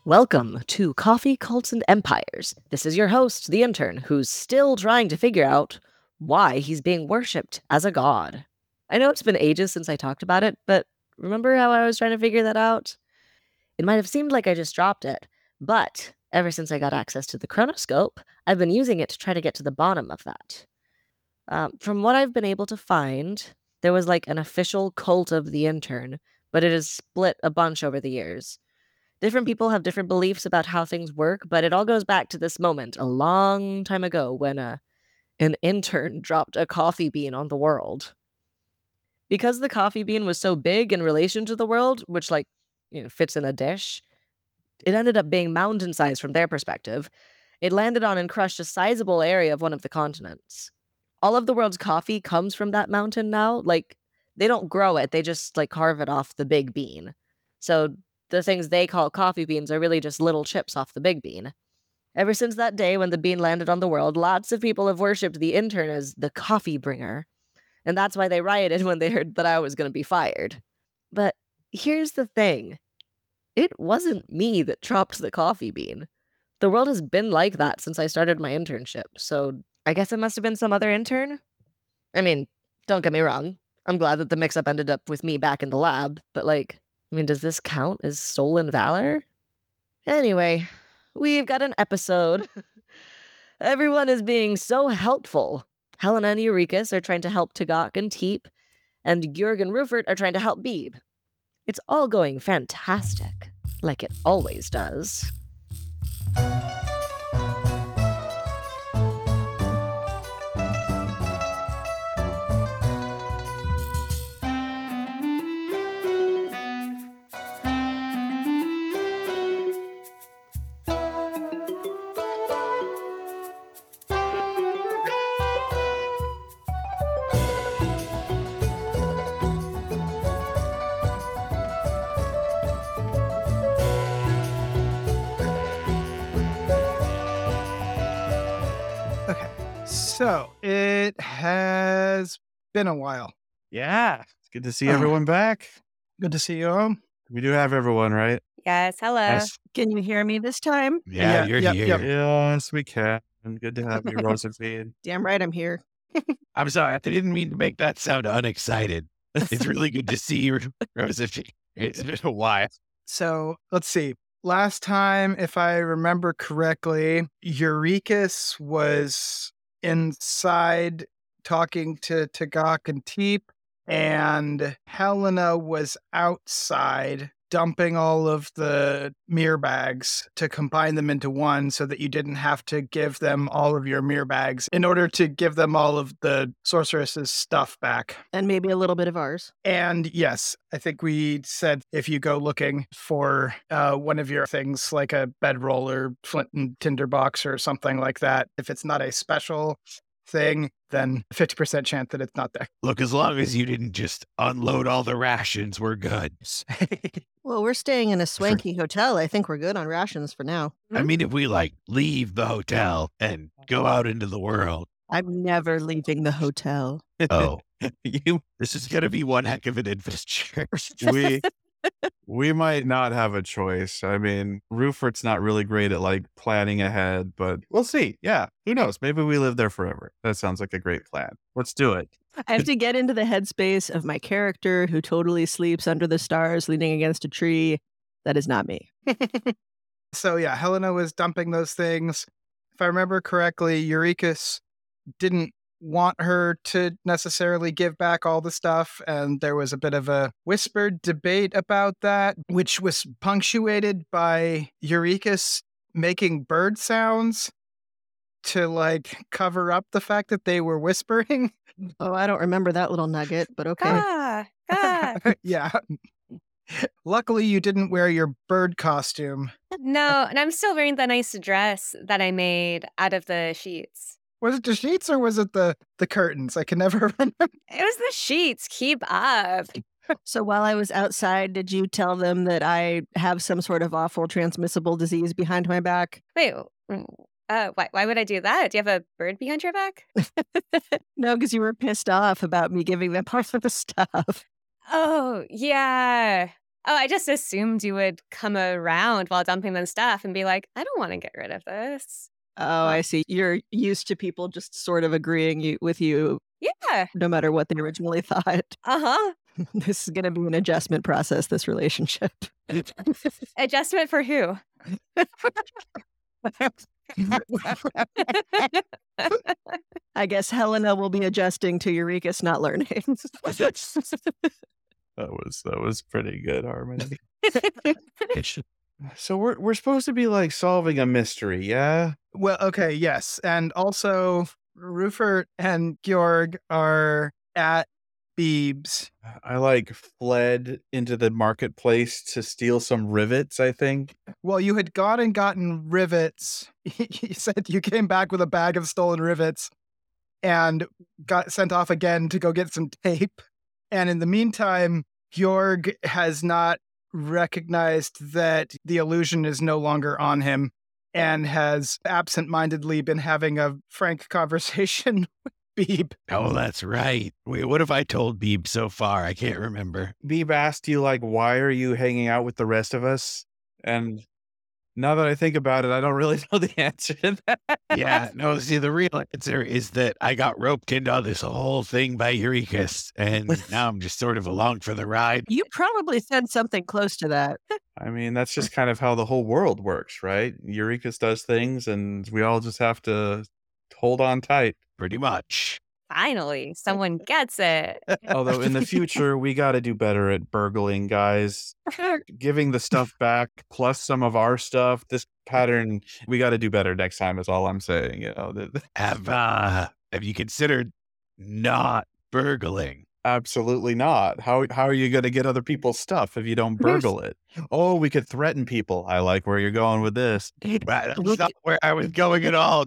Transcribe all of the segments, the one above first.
Welcome to Coffee, Cults, and Empires. This is your host, the intern, who's still trying to figure out why he's being worshipped as a god. I know it's been ages since I talked about it, but remember how I was trying to figure that out? It might have seemed like I just dropped it, but ever since I got access to the chronoscope, I've been using it to try to get to the bottom of that. From what I've been able to find, there was like an official cult of the intern, but it has split a bunch over the years. Different people have different beliefs about how things work, but it all goes back to this moment a long time ago when an intern dropped a coffee bean on the world. Because the coffee bean was so big in relation to the world, which fits in a dish, it ended up being mountain sized from their perspective. It landed on and crushed a sizable area of one of the continents. All of the world's coffee comes from that mountain now. Like, they don't grow it, they just carve it off the big bean. So the things they call coffee beans are really just little chips off the big bean. Ever since that day when the bean landed on the world, lots of people have worshipped the intern as the coffee bringer. And that's why they rioted when they heard that I was going to be fired. But here's the thing. It wasn't me that dropped the coffee bean. The world has been like that since I started my internship, so I guess it must have been some other intern? I mean, don't get me wrong. I'm glad that the mix-up ended up with me back in the lab, but does this count as stolen valor? Anyway, we've got an episode. Everyone is being so helpful. Helena and Eurekis are trying to help Tagak and Teep, and Gjörg and Rufert are trying to help Beeb. It's all going fantastic, like it always does. So it has been a while. Yeah, it's good to see everyone back. Good to see you all. We do have everyone, right? Yes, hello. Yes. Can you hear me this time? Yeah, you're yep, here. yep. Yes, we can. Good to have you, Rosephine. Damn right I'm here. I'm sorry, I didn't mean to make that sound unexcited. It's really good to see you, Rosephine. It's been a while. So let's see. Last time, if I remember correctly, Eurekis was inside talking to Tagak and Teep, and Helena was outside dumping all of the mirror bags to combine them into one so that you didn't have to give them all of your mirror bags in order to give them all of the sorceress's stuff back. And maybe a little bit of ours. And yes, I think we said if you go looking for one of your things like a bedroll or flint and tinder box or something like that, if it's not a special thing, then 50% chance that it's not there. Look, as long as you didn't just unload all the rations, we're good. Well, we're staying in a swanky hotel. I think we're good on rations for now. I mean, if we leave the hotel and go out into the world. I'm never leaving the hotel. Oh, this is going to be one heck of an adventure. We might not have a choice. I mean, Rufert's not really great at planning ahead, but we'll see. Yeah, who knows? Maybe we live there forever. That sounds like a great plan. Let's do it. I have to get into the headspace of my character who totally sleeps under the stars leaning against a tree. That is not me. So yeah, Helena was dumping those things. If I remember correctly, Eurekis didn't want her to necessarily give back all the stuff, and there was a bit of a whispered debate about that, which was punctuated by Eurekis making bird sounds to cover up the fact that they were whispering. Oh, I don't remember that little nugget, but okay. Yeah. Luckily, you didn't wear your bird costume. No, and I'm still wearing the nice dress that I made out of the sheets. Was it the sheets or was it the curtains? I can never remember. It was the sheets. Keep up. So while I was outside, did you tell them that I have some sort of awful transmissible disease behind my back? Wait, why would I do that? Do you have a bird behind your back? No, because you were pissed off about me giving them part of the stuff. Oh, yeah. Oh, I just assumed you would come around while dumping them stuff and be like, I don't want to get rid of this. Oh, I see. You're used to people just sort of agreeing with you Yeah. no matter what they originally thought. Uh-huh. This is going to be an adjustment process, this relationship. Adjustment for who? I guess Helena will be adjusting to Eurekas not learning. That was pretty good, Harmony. So we're supposed to be like solving a mystery, yeah? Well, okay, yes. And also, Rufert and Georg are at Beebs. I like fled into the marketplace to steal some rivets, I think. Well, you had gone and gotten rivets. You said you came back with a bag of stolen rivets and got sent off again to go get some tape. And in the meantime, Georg has not recognized that the illusion is no longer on him and has absent-mindedly been having a frank conversation with Beeb. Oh, that's right. Wait, what have I told Beeb so far? I can't remember. Beeb asked you, like, why are you hanging out with the rest of us? And now that I think about it, I don't really know the answer to that. Yeah, no, see, the real answer is that I got roped into this whole thing by Eurekas, and now I'm just sort of along for the ride. You probably said something close to that. I mean, that's just kind of how the whole world works, right? Eurekas does things, and we all just have to hold on tight. Pretty much. Finally, someone gets it. Although in the future, we got to do better at burgling, guys. Giving the stuff back plus some of our stuff. This pattern, we got to do better next time. Is all I'm saying. You know, Have you considered not burgling? absolutely not. How are you going to get other people's stuff if you don't burgle it? Oh, we could threaten people. I like where you're going with this. That's not where I was going at all.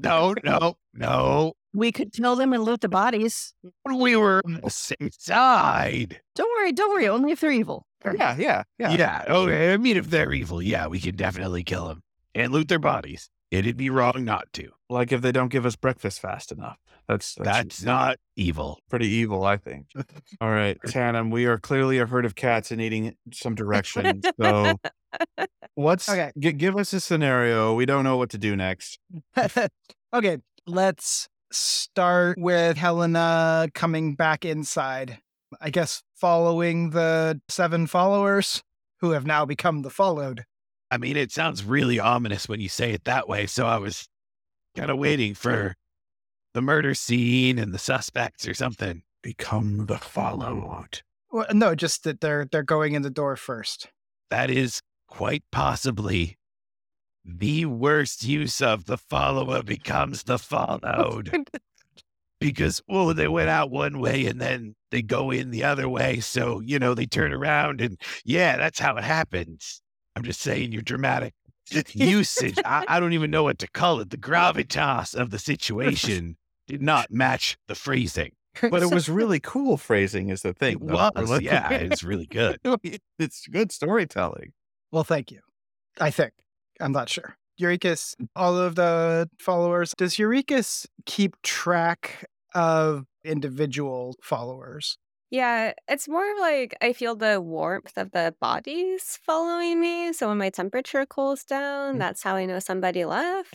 No. We could kill them and loot the bodies. We were on the safe side. Don't worry. Only if they're evil. Yeah. Yeah, okay. I mean, if they're evil, yeah, we could definitely kill them and loot their bodies. It'd be wrong not to. Like if they don't give us breakfast fast enough. That's not evil. pretty evil, I think. All right, Tannum, we are clearly a herd of cats and needing some direction. So what's Okay. give us a scenario. We don't know what to do next. Okay, let's start with Helena coming back inside. I guess following the 7 followers who have now become the followed. I mean, it sounds really ominous when you say it that way, so I was kind of waiting for the murder scene and the suspects or something. Become the followed. Well, no, just that they're going in the door first. That is quite possibly the worst use of the follower becomes the followed. Because, they went out one way and then they go in the other way. So, they turn around and that's how it happens. I'm just saying your dramatic usage. I don't even know what to call it. The gravitas of the situation did not match the phrasing. But it was really cool phrasing is the thing. It though. was, Like- yeah, it's really good. It's good storytelling. Well, thank you. I think. I'm not sure. Eurekas, all of the followers, does Eurekas keep track of individual followers? Yeah, it's more like I feel the warmth of the bodies following me. So when my temperature cools down, that's how I know somebody left.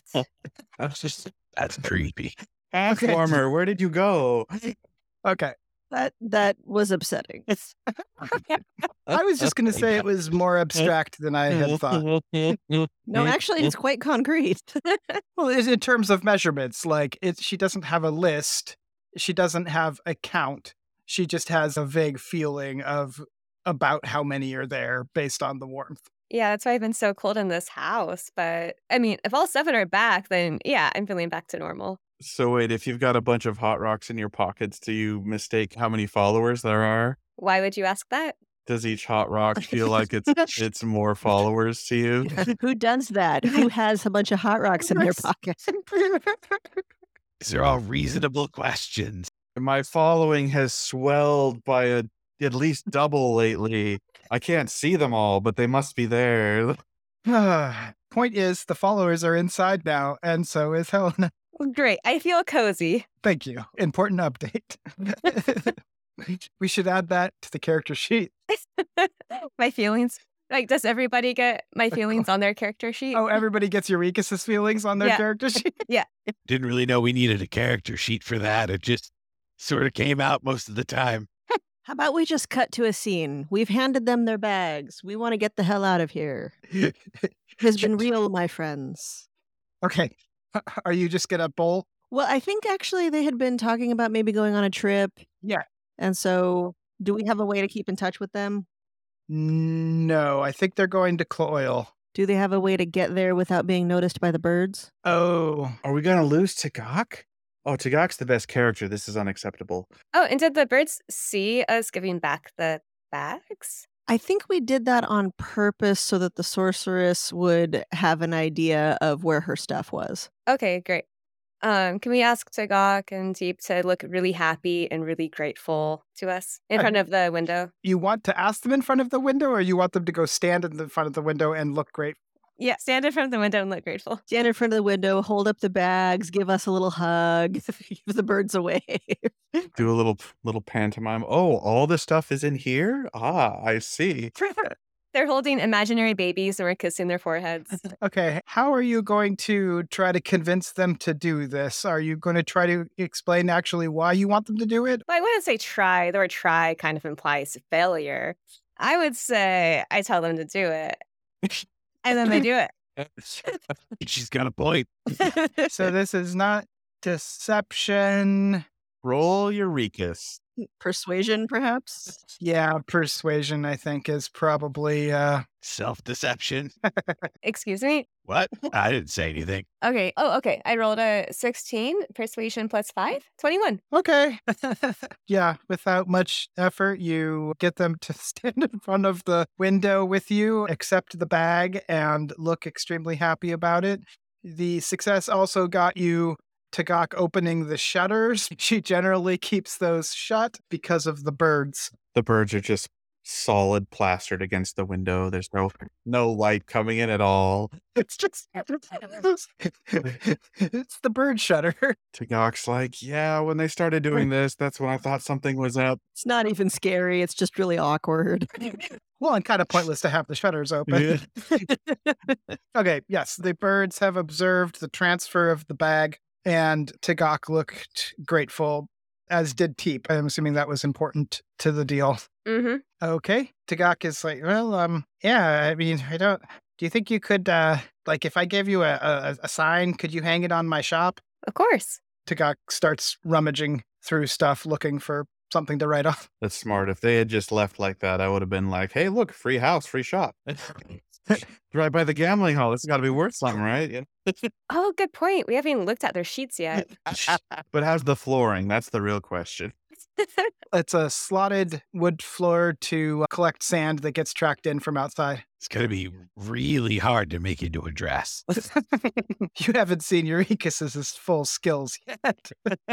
That's creepy. Half Okay. warmer, where did you go? Okay. That was upsetting. I was just going to say it was more abstract than I had thought. No, actually, it's quite concrete. Well, in terms of measurements, like she doesn't have a list. She doesn't have a count. She just has a vague feeling of about how many are there based on the warmth. Yeah, that's why I've been so cold in this house. But I mean, if all 7 are back, then yeah, I'm feeling back to normal. So wait, if you've got a bunch of hot rocks in your pockets, do you mistake how many followers there are? Why would you ask that? Does each hot rock feel like it's more followers to you? Who does that? Who has a bunch of hot rocks in their pocket? These are all reasonable questions. My following has swelled by at least double lately. I can't see them all, but they must be there. Point is, the followers are inside now, and so is Helena. Great. I feel cozy. Thank you. Important update. We should add that to the character sheet. My feelings Like, does everybody get my feelings on their character sheet? Oh, everybody gets Eureka's feelings on their Yeah. character sheet. Didn't really know we needed a character sheet for that. It just sort of came out most of the time. How about we just cut to a scene? We've handed them their bags. We want to get the hell out of here. It has been real, my friends. Okay. Are you just gonna bolt? Well, I think actually they had been talking about maybe going on a trip. Yeah. And so, do we have a way to keep in touch with them? No, I think they're going to Cloyle. Do they have a way to get there without being noticed by the birds? Oh, Are we gonna lose Tagak? Oh, Tagak's the best character. This is unacceptable. Oh, and did the birds see us giving back the bags? I think we did that on purpose so that the sorceress would have an idea of where her stuff was. Okay, great. Can we ask Tagak and Deep to look really happy and really grateful to us in front of the window? you want to ask them in front of the window, or you want them to go stand in the front of the window and look great? Yeah, stand in front of the window and look grateful. Stand in front of the window, hold up the bags, give us a little hug, give the birds away. Do a little pantomime. Oh, all the stuff is in here? Ah, I see. They're holding imaginary babies and we're kissing their foreheads. Okay, how are you going to try to convince them to do this? Are you going to try to explain actually why you want them to do it? Well, I wouldn't say try. The word try kind of implies failure. I would say I tell them to do it. And then they do it. She's got a point. So this is not deception. Roll Eureka's. Persuasion, perhaps? Yeah, persuasion, I think, is probably Self-deception. Excuse me? What? I didn't say anything. Okay. Oh, okay. I rolled a 16, persuasion plus 5, 21. okay. Yeah, without much effort, you get them to stand in front of the window with you, accept the bag, and look extremely happy about it. The success also got you Tagak opening the shutters. She generally keeps those shut because of the birds. The birds are just solid plastered against the window. There's no light coming in at all. It's just it's the bird shutter. Tagak's like, yeah, when they started doing this, that's when I thought something was up. It's not even scary. It's just really awkward. Well, and kind of pointless to have the shutters open. Okay, yes, the birds have observed the transfer of the bag, and Tagak looked grateful, as did Teep. I'm assuming that was important to the deal. Mm-hmm. Okay. Tagak is like, well, yeah, I mean, do you think you could, like, if I gave you a sign, could you hang it on my shop? Of course. Tagak starts rummaging through stuff, looking for something to write on. That's smart. If they had just left like that, I would have been like, hey, look, free house, free shop. Right by the gambling hall. This has got to be worth something, right? Yeah. Oh, good point. We haven't even looked at their sheets yet. But how's the flooring? That's the real question. It's a slotted wood floor to collect sand that gets tracked in from outside. It's going to be really hard to make into a dress. You haven't seen Eureka's full skills yet.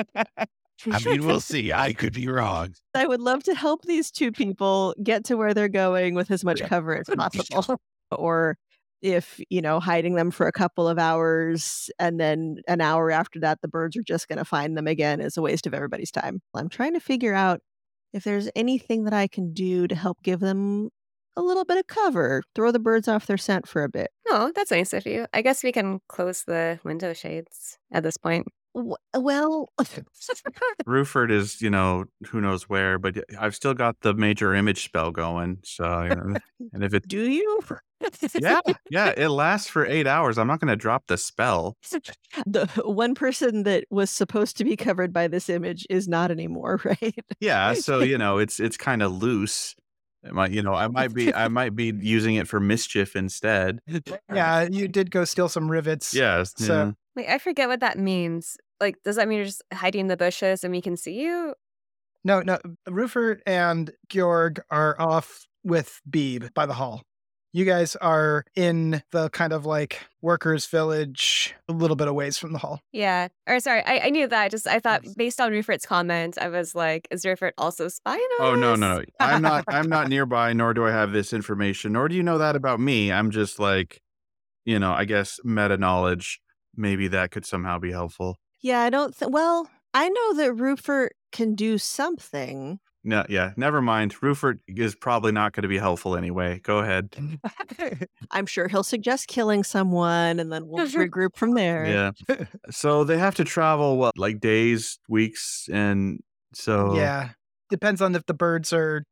I mean, we'll see. I could be wrong. I would love to help these two people get to where they're going with as much cover as possible. Or if, hiding them for a couple of hours and then an hour after that, the birds are just going to find them again is a waste of everybody's time. I'm trying to figure out if there's anything that I can do to help give them a little bit of cover, throw the birds off their scent for a bit. Oh, that's nice of you. I guess we can close the window shades at this point. Well, Ruford is, who knows where, but I've still got the major image spell going. So, and if it, do you? yeah, it lasts for 8 hours. I'm not going to drop the spell. The one person that was supposed to be covered by this image is not anymore, right? Yeah, so it's kind of loose. I might be using it for mischief instead. Yeah, you did go steal some rivets. Yes. So Wait, I forget what that means. Like, does that mean you're just hiding in the bushes and we can see you? No, Ruford and Georg are off with Beeb by the hall. You guys are in the kind of like workers' village, a little bit of ways from the hall. Yeah. Or sorry, I knew that. I thought based on Ruford's comment, I was like, is Ruford also spying on Oh us? no. I'm not nearby, nor do I have this information, nor do you know that about me. I'm just like, I guess meta knowledge. Maybe that could somehow be helpful. Yeah, I don't well, I know that Ruford can do something. No, yeah, never mind. Rufert is probably not going to be helpful anyway. Go ahead. I'm sure he'll suggest killing someone and then we'll regroup from there. Yeah. So they have to travel, what, like days, weeks? And so. Yeah. Depends on if the birds are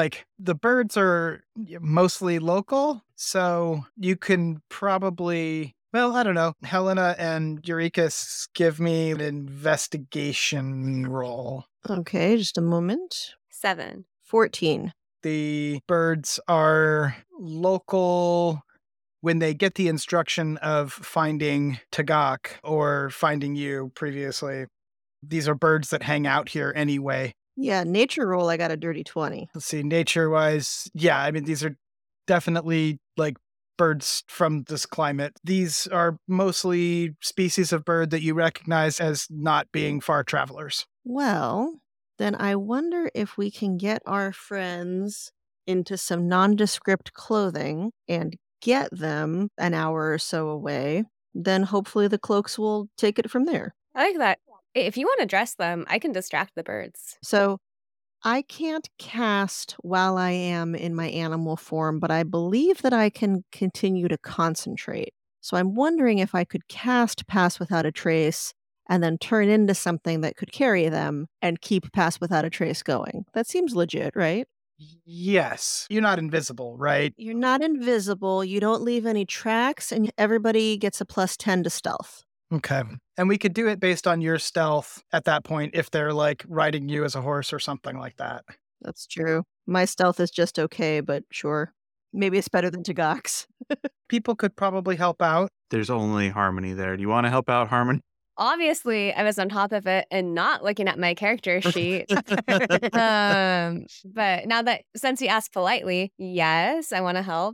mostly local. So you can probably, well, I don't know. Helena and Eurekis, give me an investigation roll. Okay, just a moment. 7. 14. The birds are local when they get the instruction of finding Tagak or finding you previously. These are birds that hang out here anyway. Yeah, nature roll, I got a dirty 20. Let's see, nature-wise, yeah, I mean, these are definitely like birds from this climate. These are mostly species of bird that you recognize as not being far travelers. Well, then I wonder if we can get our friends into some nondescript clothing and get them an hour or so away. Then hopefully the cloaks will take it from there. I like that. If you want to dress them, I can distract the birds. So I can't cast while I am in my animal form, but I believe that I can continue to concentrate. So I'm wondering if I could cast Pass Without a Trace and then turn into something that could carry them and keep Pass Without a Trace going. That seems legit, right? Yes, you're not invisible, right? You're not invisible, you don't leave any tracks, and everybody gets a +10 to stealth. Okay. And we could do it based on your stealth at that point if they're like riding you as a horse or something like that. That's true. My stealth is just okay, but sure. Maybe it's better than Tagak's. People could probably help out. There's only Harmony there. Do you want to help out, Harmony? Obviously, I was on top of it and not looking at my character sheet. But now that, since you asked politely, yes, I want to help.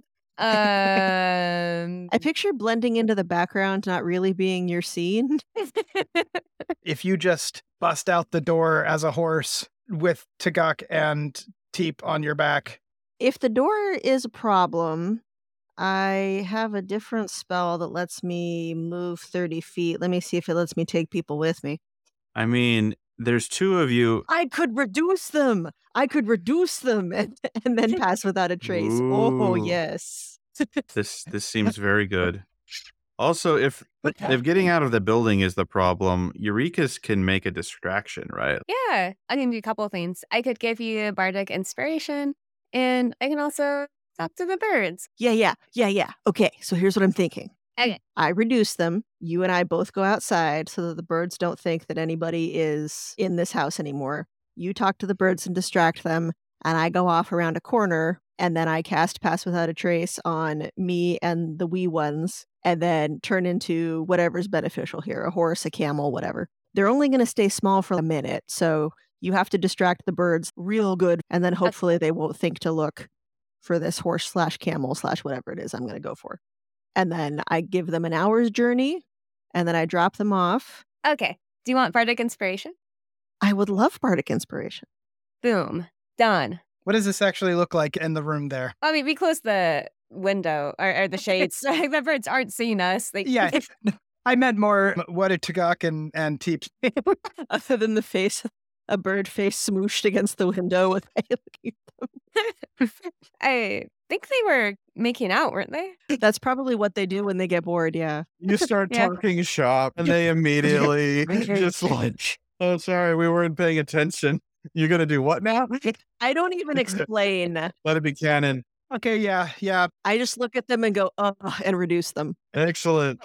I picture blending into the background, not really being your scene. If you just bust out the door as a horse with Tagak and Teep on your back. If the door is a problem, I have a different spell that lets me move 30 feet. Let me see if it lets me take people with me. I mean, there's two of you. I could reduce them and then Pass Without a Trace. Oh, Ooh. yes. This seems very good. Also, if getting out of the building is the problem, Eurekis can make a distraction, right? Yeah, I can do a couple of things. I could give you bardic inspiration, and I can also talk to the birds. Yeah. Okay, so here's what I'm thinking. Okay. I reduce them. You and I both go outside so that the birds don't think that anybody is in this house anymore. You talk to the birds and distract them, and I go off around a corner, and then I cast Pass Without a Trace on me and the wee ones, and then turn into whatever's beneficial here, a horse, a camel, whatever. They're only going to stay small for a minute, so you have to distract the birds real good, and then hopefully they won't think to look for this horse / camel / whatever it is I'm going to go for. And then I give them an hour's journey, and then I drop them off. Okay. Do you want bardic inspiration? I would love bardic inspiration. Boom. Done. What does this actually look like in the room there? I mean, we closed the window or the shades. The birds aren't seeing us. Yeah. I meant more what did Tagak and Teep. Other than the face, a bird face smooshed against the window with looking at them. I think they were making out, weren't they? That's probably what they do when they get bored, yeah. You start Yeah. talking shop, and they immediately just like, oh, sorry, we weren't paying attention. You're going to do what now? I don't even explain. Let it be canon. Okay, yeah. I just look at them and go, and reduce them. Excellent.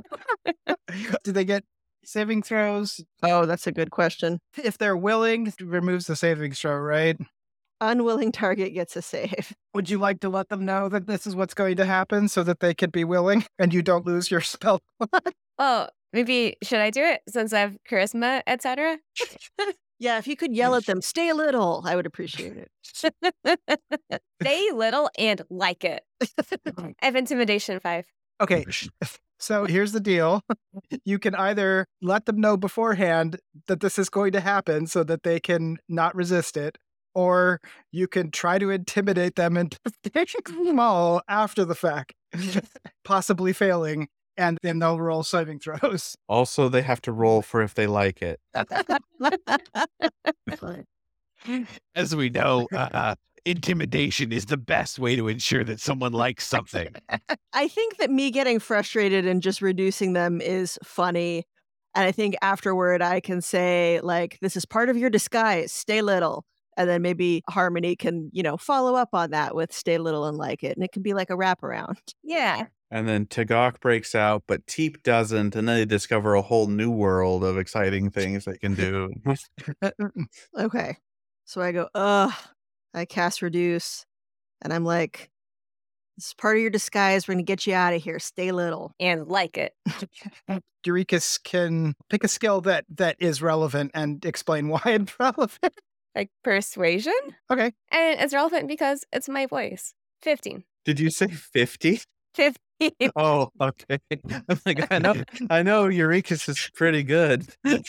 Do they get saving throws? Oh, that's a good question. If they're willing, it removes the saving throw, right? Unwilling target gets a save. Would you like to let them know that this is what's going to happen so that they could be willing and you don't lose your spell? Well, maybe should I do it since I have charisma, etc.? Yeah, if you could yell at them, stay little, I would appreciate it. Stay little and like it. I have intimidation 5. Okay, so here's the deal. You can either let them know beforehand that this is going to happen so that they can not resist it, or you can try to intimidate them into staying small after the fact, possibly failing, and then they'll roll saving throws. Also, they have to roll for if they like it. As we know, intimidation is the best way to ensure that someone likes something. I think that me getting frustrated and just reducing them is funny. And I think afterward I can say, like, this is part of your disguise, stay little. And then maybe Harmony can, follow up on that with stay little and like it. And it can be like a wraparound. Yeah. And then Tagak breaks out, but Teep doesn't, and then they discover a whole new world of exciting things they can do. Okay. So I go, I cast reduce. And I'm like, this is part of your disguise. We're going to get you out of here. Stay little. And like it. Eurekas can pick a skill that is relevant and explain why it's relevant. Like persuasion. Okay. And it's relevant because it's my voice. 15. Did you say 50? 15. Oh, okay. I'm like, I know Eurekas is pretty good.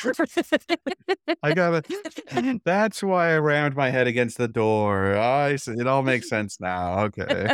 I got it. That's why I rammed my head against the door. I see. It all makes sense now. Okay.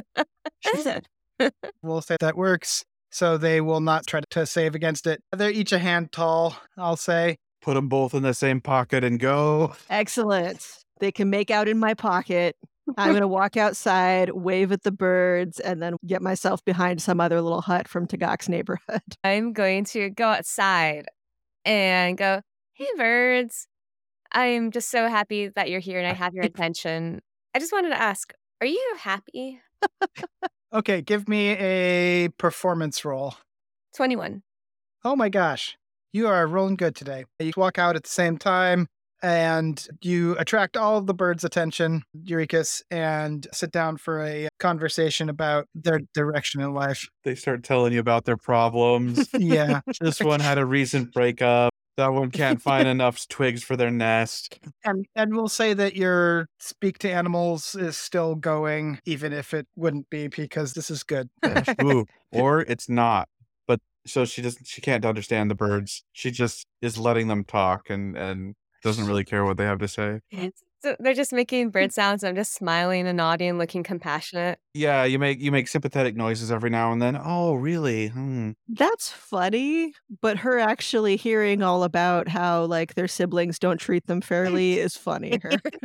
We'll say that works. So they will not try to save against it. They're each a hand tall, I'll say. Put them both in the same pocket and go. Excellent. They can make out in my pocket. I'm going to walk outside, wave at the birds, and then get myself behind some other little hut from Tagak's neighborhood. I'm going to go outside and go, hey, birds. I'm just so happy that you're here and I have your attention. I just wanted to ask, are you happy? Okay, give me a performance roll. 21. Oh my gosh, you are rolling good today. You walk out at the same time and you attract all of the birds' attention, Eurekas, and sit down for a conversation about their direction in life. They start telling you about their problems. Yeah. This one had a recent breakup. That one can't find enough twigs for their nest. And we'll say that your speak to animals is still going, even if it wouldn't be, because this is good. Ooh, or it's not. But so she can't understand the birds. She just is letting them talk and doesn't really care what they have to say. So they're just making bird sounds. I'm just smiling and nodding, looking compassionate. Yeah, you make sympathetic noises every now and then. Oh, really? That's funny, but her actually hearing all about how, like, their siblings don't treat them fairly is funnier.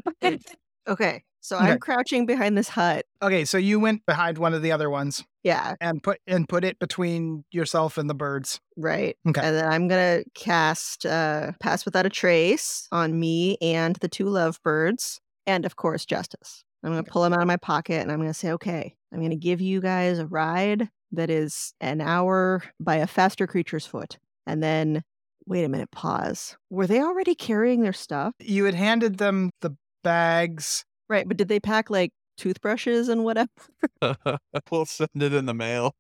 Okay, so I'm crouching behind this hut. Okay, so you went behind one of the other ones. Yeah. And put it between yourself and the birds. Right. Okay. And then I'm going to cast Pass Without a Trace on me and the two lovebirds, and of course, Justice. I'm going to pull them out of my pocket and I'm going to say, okay, I'm going to give you guys a ride that is an hour by a faster creature's foot. And then, wait a minute, pause. Were they already carrying their stuff? You had handed them the bags. Right, but did they pack like toothbrushes and whatever? We'll send it in the mail.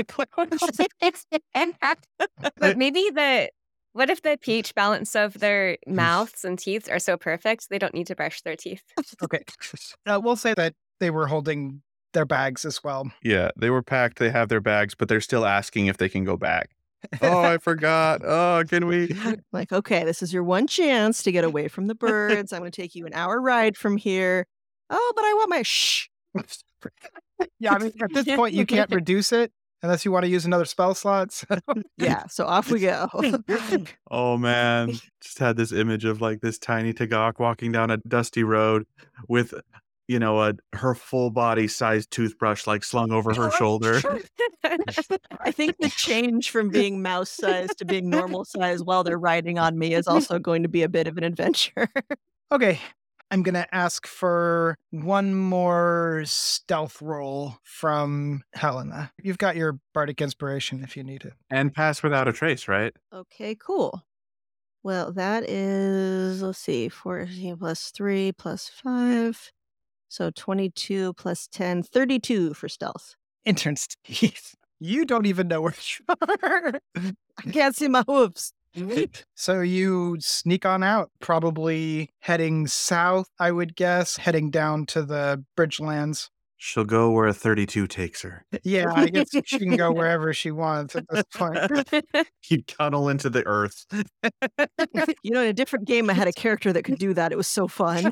But maybe what if the pH balance of their mouths and teeth are so perfect they don't need to brush their teeth? Okay. We'll say that they were holding their bags as well. Yeah, they were packed. They have their bags, but they're still asking if they can go back. Oh, I forgot. Oh, can we? Like, okay, this is your one chance to get away from the birds. I'm going to take you an hour ride from here. Oh, but I want my shh. Yeah, I mean, at this point, you can't reduce it unless you want to use another spell slot. So. Yeah, so off we go. Oh, man. Just had this image of like this tiny Tagak walking down a dusty road with, her full body sized toothbrush like slung over her shoulder. I think the change from being mouse size to being normal size while they're riding on me is also going to be a bit of an adventure. Okay. I'm going to ask for one more stealth roll from Helena. You've got your bardic inspiration if you need it. And Pass Without a Trace, right? Okay, cool. Well, that is, let's see, 14 plus 3 plus 5. So 22 plus 10, 32 for stealth. Intern's teeth. You don't even know where you are. I can't see my hooves. So you sneak on out, probably heading south, I would guess, heading down to the Bridgelands. She'll go where a 32 takes her. Yeah, I guess she can go wherever she wants at this point. You cuddle into the earth. In a different game, I had a character that could do that. It was so fun.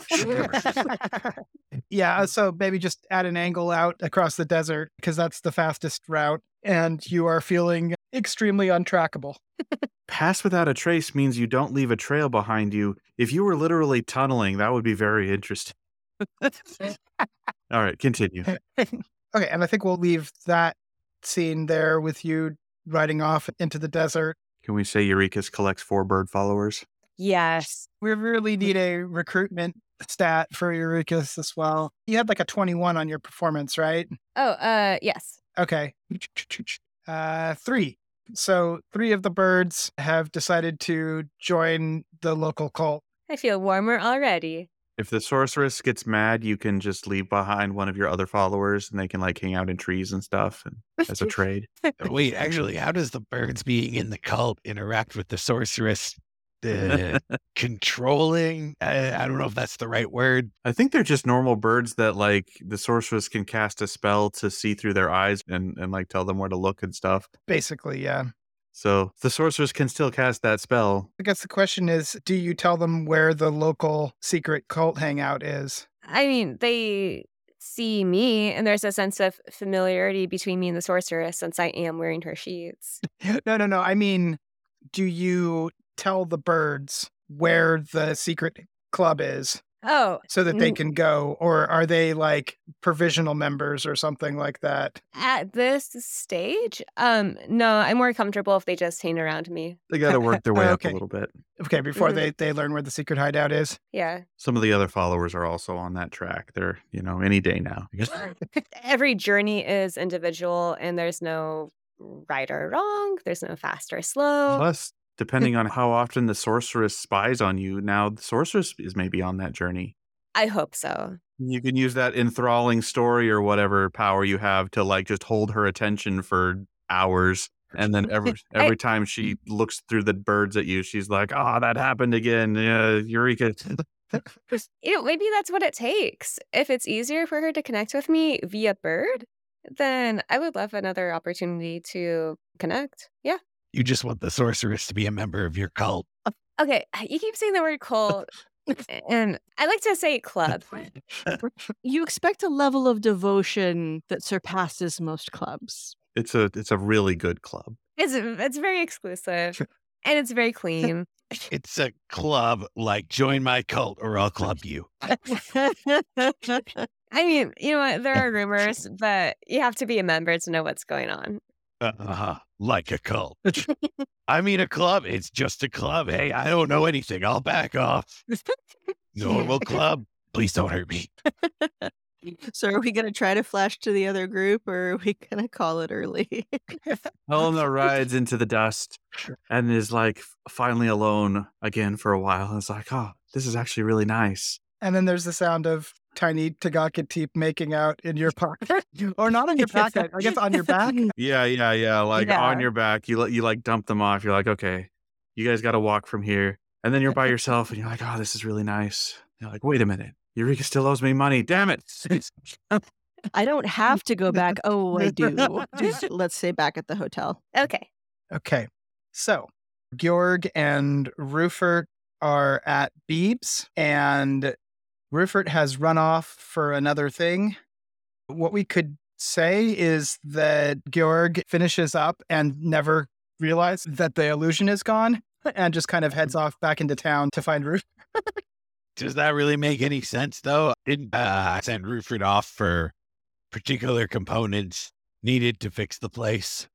Yeah, so maybe just add an angle out across the desert because that's the fastest route, and you are feeling extremely untrackable. pass without a trace means you don't leave a trail behind you. If you were literally tunneling, that would be very interesting. All right, continue. Okay, and I think we'll leave that scene there with you riding off into the desert. Can we say Eureka's collects 4 bird followers? Yes. We really need a recruitment stat for Eureka's as well. You had like a 21 on your performance, right? Oh, yes. Okay. 3. So 3 of the birds have decided to join the local cult. I feel warmer already. If the sorceress gets mad, you can just leave behind one of your other followers and they can like hang out in trees and stuff and, as a trade. Wait, actually, how does the birds being in the cult interact with the sorceress? Controlling? I don't know if that's the right word. I think they're just normal birds that like the sorceress can cast a spell to see through their eyes and like tell them where to look and stuff. Basically, yeah. So the sorceress can still cast that spell. I guess the question is, do you tell them where the local secret cult hangout is? I mean, they see me, and there's a sense of familiarity between me and the sorceress since I am wearing her sheets. No. I mean, do you tell the birds where the secret club is Oh, so that they can go? Or are they like provisional members or something like that? at this stage, no, I'm more comfortable if they just hang around me. They got to work their way up a Okay. little bit. Okay, before Mhm. they learn where the secret hideout is. Yeah. Some of the other followers are also on that track. They're, any day now. I guess. Every journey is individual, and there's no right or wrong. There's no fast or slow. Plus, depending on how often the sorceress spies on you, now the sorceress is maybe on that journey. I hope so. You can use that enthralling story or whatever power you have to like just hold her attention for hours. And then every time she looks through the birds at you, she's like, "Oh, that happened again. Eureka." Maybe that's what it takes. If it's easier for her to connect with me via bird, then I would love another opportunity to connect. Yeah. You just want the sorceress to be a member of your cult. Okay. You keep saying the word cult, and I like to say club. You expect a level of devotion that surpasses most clubs. It's a really good club. It's very exclusive, and it's very clean. It's a club like join my cult or I'll club you. I mean, you know what? There are rumors, but you have to be a member to know what's going on. Like a cult. I mean, a club. It's just a club. Hey, I don't know anything. I'll back off. Normal club. Please don't hurt me. So are we going to try to flash to the other group, or are we going to call it early? Helena rides into the dust and is like finally alone again for a while. And it's like, oh, this is actually really nice. And then there's the sound of tiny Tagaka teep making out in your pocket. Or not on your pocket, I guess on your back. Yeah. Like Yeah. on your back, you like dump them off. You're like, okay, you guys got to walk from here. And then you're by yourself and you're like, oh, this is really nice. You're like, wait a minute. Eureka still owes me money. Damn it. I don't have to go back. Oh, I do. Let's say back at the hotel. Okay. Okay. So Georg and Rufert are at Beebs, and Rufert has run off for another thing. What we could say is that Georg finishes up and never realizes that the illusion is gone and just kind of heads off back into town to find Rufert. Does that really make any sense, though? Didn't send Rufert off for particular components needed to fix the place?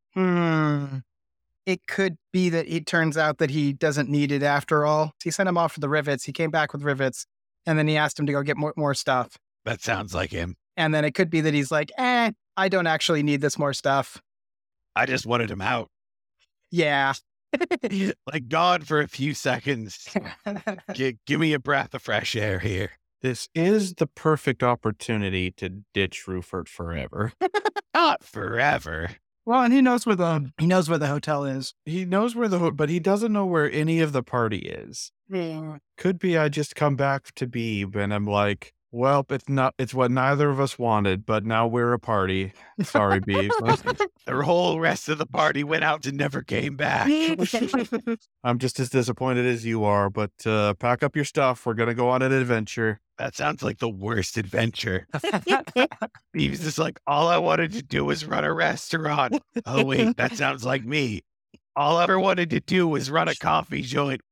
It could be that it turns out that he doesn't need it after all. He sent him off for the rivets. He came back with rivets, and then he asked him to go get more stuff. That sounds like him. And then it could be that he's like, I don't actually need this more stuff. I just wanted him out. Yeah. Like gone for a few seconds. Give me a breath of fresh air here. This is the perfect opportunity to ditch Rufert forever. Not forever. Well, and he knows where the hotel is. He knows where but he doesn't know where any of the party is. Could be I just come back to Beeb and I'm like, well, it's what neither of us wanted, but now we're a party. Sorry, Beeb. The whole rest of the party went out and never came back. I'm just as disappointed as you are, but pack up your stuff. We're going to go on an adventure. That sounds like the worst adventure. He was just like, all I wanted to do was run a restaurant. Oh, wait, that sounds like me. All I ever wanted to do was run a coffee joint.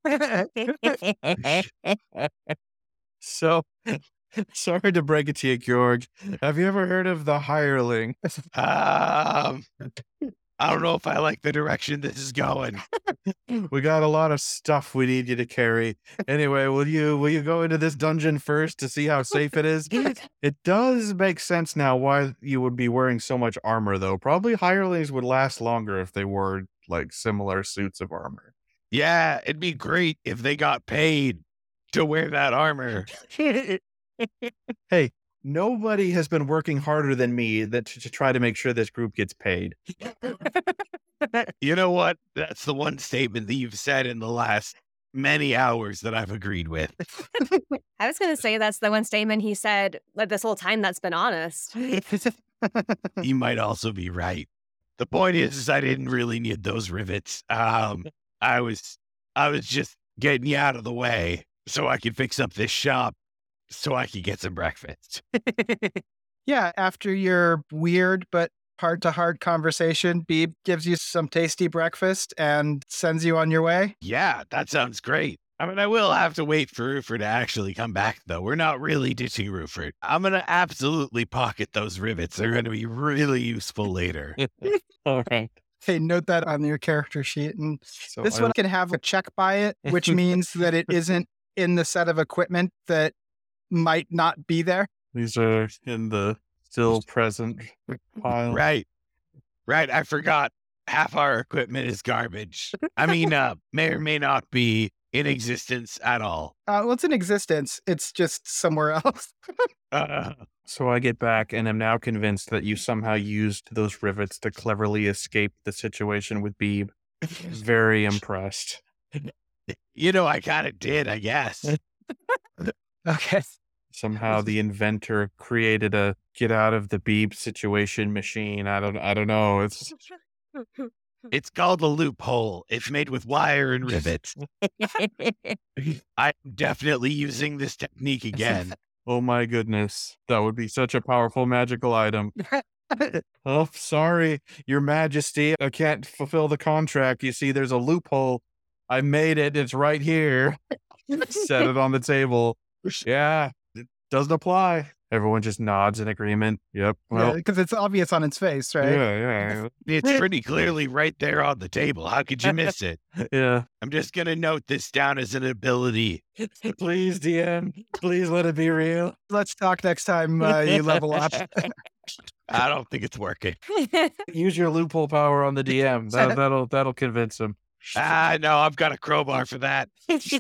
So, sorry to break it to you, George. Have you ever heard of the hireling? I don't know if I like the direction this is going. We got a lot of stuff we need you to carry. Anyway, will you go into this dungeon first to see how safe it is? It does make sense now why you would be wearing so much armor, though. Probably hirelings would last longer if they wore like similar suits of armor. Yeah, it'd be great if they got paid to wear that armor. Hey, nobody has been working harder than me to try to make sure this group gets paid. You know what? That's the one statement that you've said in the last many hours that I've agreed with. I was going to say that's the one statement he said like this whole time that's been honest. You might also be right. The point is I didn't really need those rivets. I was just getting you out of the way so I could fix up this shop so I could get some breakfast. Yeah, after your weird but heart-to-heart conversation, Beeb gives you some tasty breakfast and sends you on your way. Yeah, that sounds great. I mean, I will have to wait for Ruford to actually come back, though. We're not really ditching Ruford. I'm going to absolutely pocket those rivets. They're going to be really useful later. All right. Hey, note that on your character sheet. And So this one can have a check by it, which means that it isn't in the set of equipment that might not be there. these are in the still present pile. Right. I forgot. Half our equipment is garbage. I mean, may or may not be in existence at all. Well, it's in existence. It's just somewhere else. So I get back and am now convinced that you somehow used those rivets to cleverly escape the situation with Beeb. Very impressed. You know, I kind of did, I guess. Okay. Somehow the inventor created a get out of the Beeb situation machine. I don't know. It's called a loophole. It's made with wire and rivets. I'm definitely using this technique again. Oh my goodness. That would be such a powerful magical item. Oh, sorry, Your Majesty. I can't fulfill the contract. You see, there's a loophole. I made it. It's right here. Set it on the table. Yeah, it doesn't apply. Everyone just nods in agreement. Yep. Well, Because it's obvious on its face, right? yeah. It's pretty clearly right there on the table. How could you miss it? Yeah. I'm just going to note this down as an ability. Please, DM. Please let it be real. Let's talk next time you level up. I don't think it's working. Use your loophole power on the DM. That'll convince him. No, I've got a crowbar for that.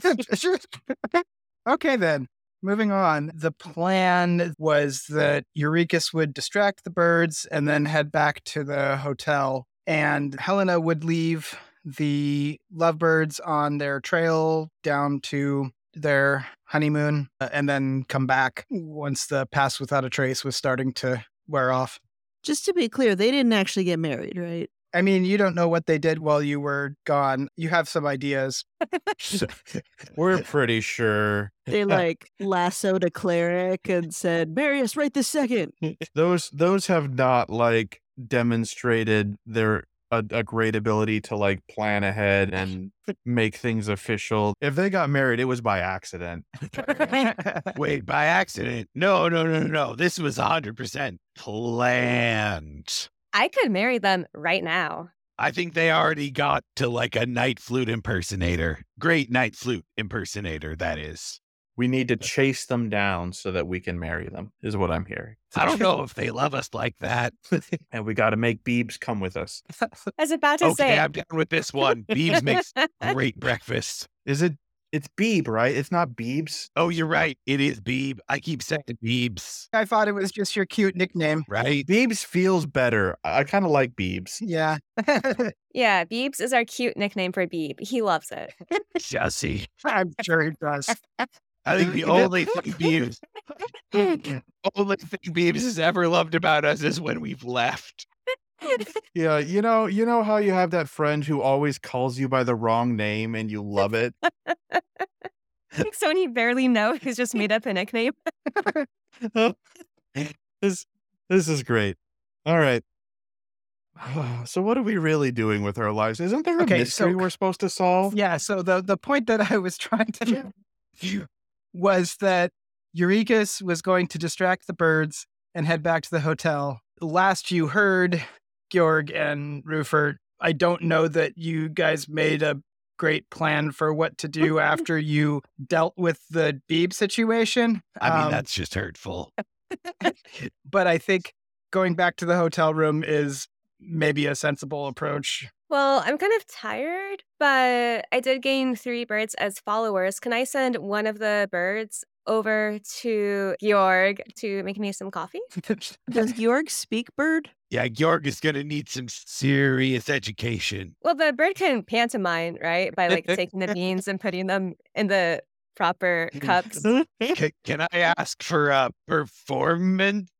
Okay, then. Moving on. The plan was that Eurekus would distract the birds and then head back to the hotel. And Helena would leave the lovebirds on their trail down to their honeymoon and then come back once the Pass Without a Trace was starting to wear off. Just to be clear, they didn't actually get married, right? I mean, you don't know what they did while you were gone. You have some ideas. We're pretty sure. They like lassoed a cleric and said, "Marry us right this second." Those have not like demonstrated their a great ability to like plan ahead and make things official. If they got married, it was by accident. Wait, by accident? No. This was 100% planned. I could marry them right now. I think they already got to like a night flute impersonator. Great night flute impersonator, that is. We need to chase them down so that we can marry them, is what I'm hearing. I don't know if they love us like that. And we got to make Beebs come with us. I was about to Okay, say, I'm down with this one. Beebs makes great breakfast. It's Beeb, right? It's not Beebs. Oh, you're right. It is Beeb. I keep saying Beebs, I thought it was just your cute nickname. right? Beebs feels better. I kind of like Beebs. Yeah. yeah, Beebs is our cute nickname for Beeb. He loves it. Jesse. I'm sure it does. I think the only thing Beebs has ever loved about us is when we've left. Yeah, you know how you have that friend who always calls you by the wrong name and you love it? Someone you barely know who's just made up a nickname. This is great. All right. So what are we really doing with our lives? Isn't there a Okay, mystery so- we're supposed to solve? Yeah, so the point that I was trying to was that Eurekas was going to distract the birds and head back to the hotel. Last you heard, Georg and Rufert, I don't know that you guys made a great plan for what to do after you dealt with the Beeb situation. I mean, that's just hurtful. But I think going back to the hotel room is maybe a sensible approach. Well, I'm kind of tired, but I did gain 3 birds as followers. Can I send one of the birds over to Georg to make me some coffee? Does Georg speak bird? Yeah, Georg is going to need some serious education. Well, the bird can pantomime, right? By like taking the beans and putting them in the proper cups. Can I ask for a performance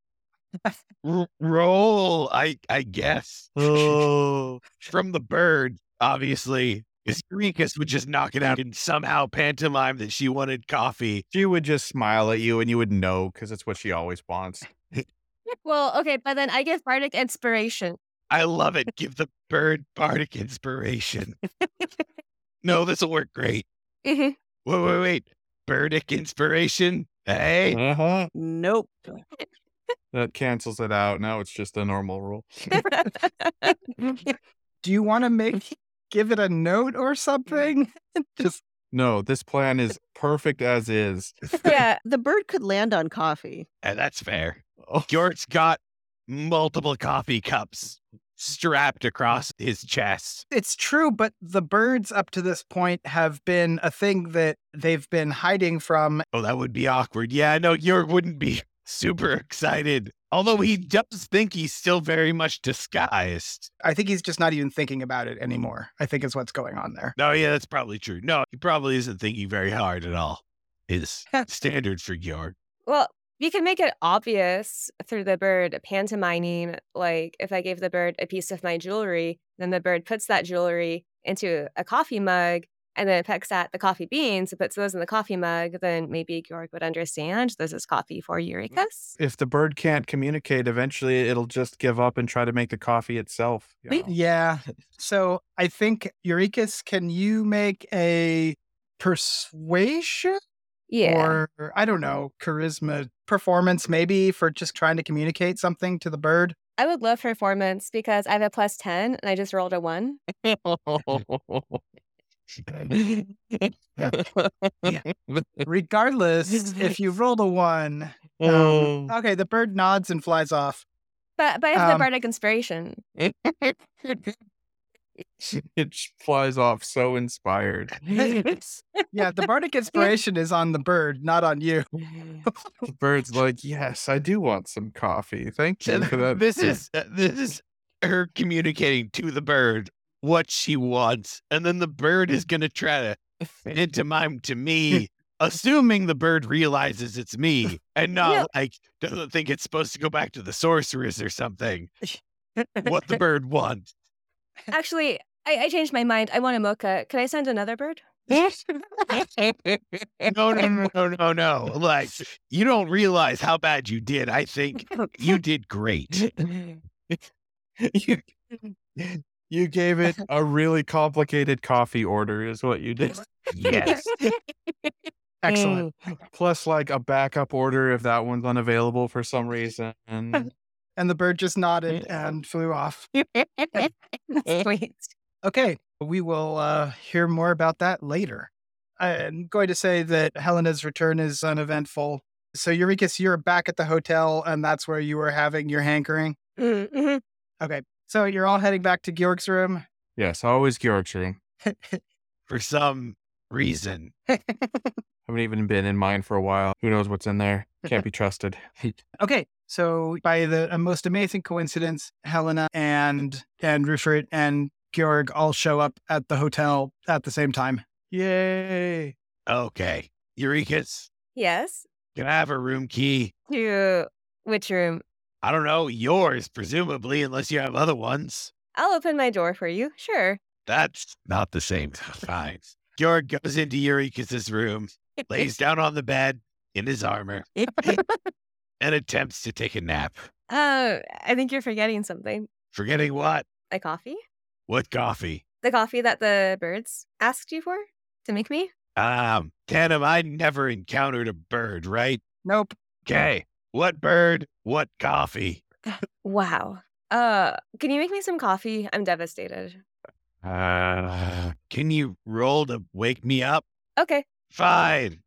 role? I guess. Oh, From the bird, obviously. Because Eurekas would just knock it out and somehow pantomime that she wanted coffee. she would just smile at you and you would know because it's what she always wants. Well, okay, but then I give bardic inspiration. I love it. Give the bird bardic inspiration. No, this will work great. Mhm. Wait. Birdic inspiration? Hey. Uh-huh. Nope. That cancels it out. Now it's just a normal rule. Do you want to give it a note or something? Just No, this plan is perfect as is. Yeah. The bird could land on coffee. And that's fair. Oh, Georg's got multiple coffee cups strapped across his chest. it's true, but the birds up to this point have been a thing that they've been hiding from. Oh, that would be awkward. Yeah, no, Georg wouldn't be super excited. Although he does think he's still very much disguised. I think he's just not even thinking about it anymore. I think is what's going on there. No, yeah, that's probably true. No, he probably isn't thinking very hard at all. Is standard for Georg. Well, you can make it obvious through the bird pantomiming. Like if I gave the bird a piece of my jewelry, then the bird puts that jewelry into a coffee mug and then pecks at the coffee beans and puts those in the coffee mug, then maybe Georg would understand this is coffee for Eurekas. if the bird can't communicate, eventually it'll just give up and try to make the coffee itself. you know? Yeah. So I think Eurekas, can you make a persuasion Yeah. or I don't know, charisma performance maybe for just trying to communicate something to the bird? I would love performance because I have a +10 and I just rolled a 1. Regardless, if you rolled a 1, Oh. okay, the bird nods and flies off. But I have the Um, bardic inspiration. It flies off so inspired. Yeah, the bardic inspiration is on the bird, not on you. The bird's like, yes, I do want some coffee. Thank you for that. This is her communicating to the bird what she wants, and then the bird is gonna try to pantomime to me, assuming the bird realizes it's me and not like doesn't think it's supposed to go back to the sorceress or something. What the bird wants. Actually, I changed my mind. I want a mocha. Can I send another bird? No. Like, you don't realize how bad you did. I think you did great. you, you gave it a really complicated coffee order, is what you did. Yes. Excellent. Plus, like a backup order if that one's unavailable for some reason. And the bird just nodded and flew off. Sweet. Okay, we will hear more about that later. I'm going to say that Helena's return is uneventful. So, Eurekas, you're back at the hotel, and that's where you were having your hankering. Mm-hmm. Okay, so you're all heading back to Georg's room. Yes, always Georg's room. For some reason. Haven't even been in mine for a while. Who knows what's in there? Can't be trusted. Okay, so by the most amazing coincidence, Helena and Rufert and Georg all show up at the hotel at the same time. Yay! Okay. Eurekas, Yes. can I have a room key? To which room? I don't know, yours, presumably, unless you have other ones. I'll open my door for you. Sure. That's not the same. Fine. Georg goes into Eurekas' room, lays down on the bed in his armor, and attempts to take a nap. I think you're forgetting something. Forgetting what? My coffee? What coffee? The coffee that the birds asked you for to make me? Tanim, I never encountered a bird, right? Nope. Okay. What bird? What coffee? Wow. Can you make me some coffee? I'm devastated. Can you roll to wake me up? Okay. Fine.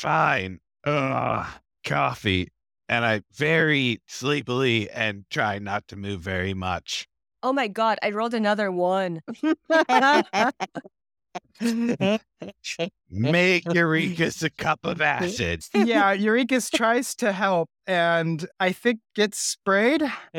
Coffee. And I very sleepily and try not to move very much. Oh my god, I rolled another 1. Make Eurekas a cup of acid. Yeah, Eureka's tries to help and I think gets sprayed.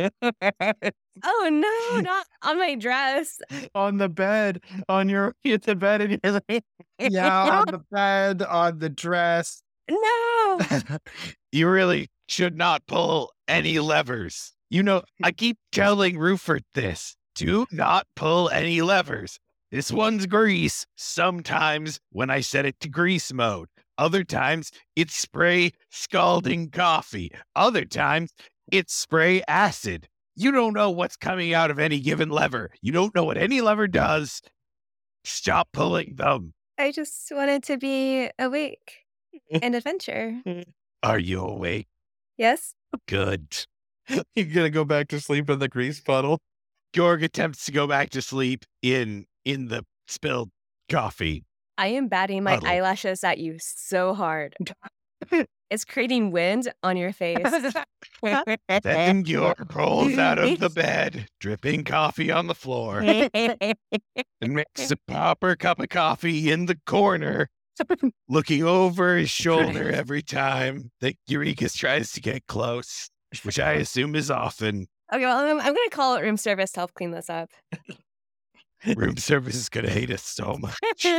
Oh no, not on my dress. On the bed, on your at the bed, and you're like, Yeah, on the bed, on the dress. No. You really should not pull any levers. You know, I keep telling Rufert this. Do not pull any levers. This one's grease. Sometimes when I set it to grease mode. Other times it's spray scalding coffee. Other times it's spray acid. You don't know what's coming out of any given lever. You don't know what any lever does. Stop pulling them. I just wanted to be awake and adventure. Are you awake? Yes? Good. you're gonna go back to sleep in the grease puddle. Georg attempts to go back to sleep in the spilled coffee. I am batting my Puddle. eyelashes at you so hard. It's creating wind on your face. Then Georg rolls out of the bed, dripping coffee on the floor, and makes a proper cup of coffee in the corner, looking over his shoulder every time that Eurekas tries to get close, which I assume is often. Okay, well, I'm going to call room service to help clean this up. Room service is going to hate us so much.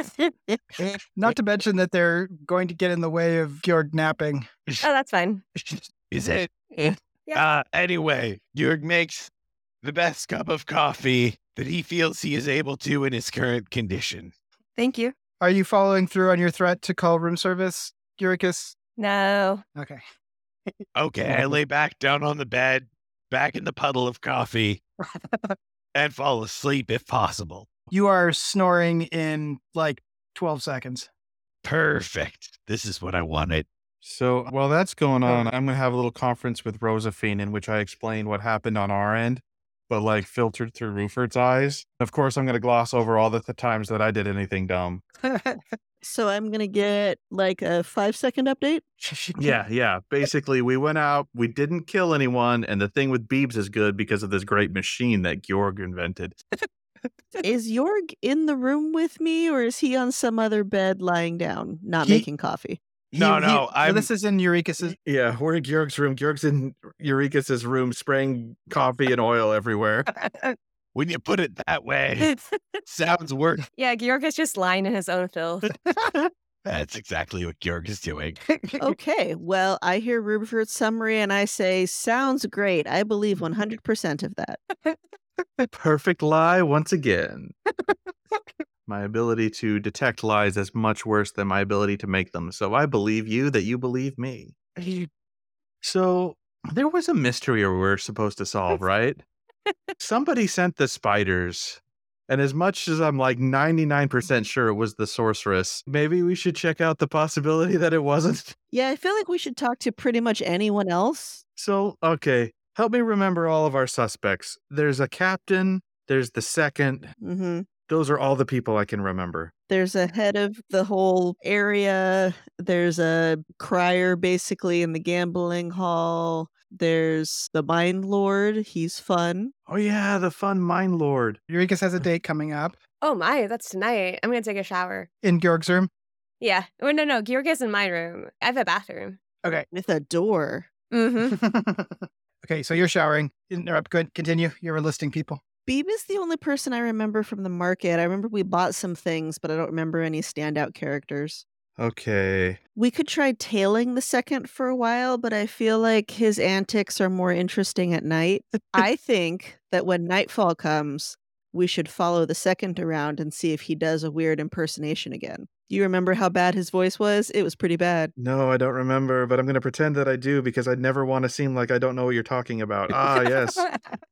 Not to mention that they're going to get in the way of Georg napping. Oh, that's fine. Is it? Yeah. Anyway, Georg makes the best cup of coffee that he feels he is able to in his current condition. Thank you. Are you following through on your threat to call room service, Eurekas? No. Okay. Okay, I lay back down on the bed, back in the puddle of coffee, and fall asleep if possible. You are snoring in like 12 seconds. Perfect. This is what I wanted. So while that's going on, I'm gonna have a little conference with Josephine in which I explain what happened on our end, but like filtered through Rufert's eyes. Of course, I'm gonna gloss over all the times that I did anything dumb. So I'm going to get like a 5-second update. Yeah. Basically, we went out, we didn't kill anyone, and the thing with Beebs is good because of this great machine that Georg invented. Is Jorg in the room with me, or is he on some other bed lying down, not He- making coffee? This is in Eurekas'. Yeah, we're in Georg's room. Georg's in Eurekas' room spraying coffee and oil everywhere. When you put it that way, sounds worse. Yeah, Georg is just lying in his own filth. That's exactly what Georg is doing. Okay, well, I hear Rupert's summary and I say, sounds great. I believe 100% of that. Perfect lie once again. My ability to detect lies is much worse than my ability to make them. So I believe you that you believe me. So there was a mystery we were supposed to solve, right? Somebody sent the spiders. And as much as I'm like 99% sure it was the sorceress, maybe we should check out the possibility that it wasn't. Yeah, I feel like we should talk to pretty much anyone else. So, okay, help me remember all of our suspects. There's a captain, there's the second. Mm-hmm. Those are all the people I can remember. There's a head of the whole area. There's a crier basically in the gambling hall. There's the Mind Lord. He's fun. Oh yeah, the fun Mind Lord. Eurekas has a date coming up Oh my, that's tonight. I'm going to take a shower. in Georg's room. Yeah. Oh, no. Georg is in my room. I have a bathroom. Okay. With a door. Mm-hmm. Okay, so you're showering. Interrupt. Good. Continue. You're enlisting people. Beeb is the only person I remember from the market. I remember we bought some things, but I don't remember any standout characters. Okay. We could try tailing the second for a while, but I feel like his antics are more interesting at night. I think that when nightfall comes, we should follow the second around and see if he does a weird impersonation again. Do you remember how bad his voice was? It was pretty bad. No, I don't remember, but I'm going to pretend that I do because I never want to seem like I don't know what you're talking about. Ah, yes.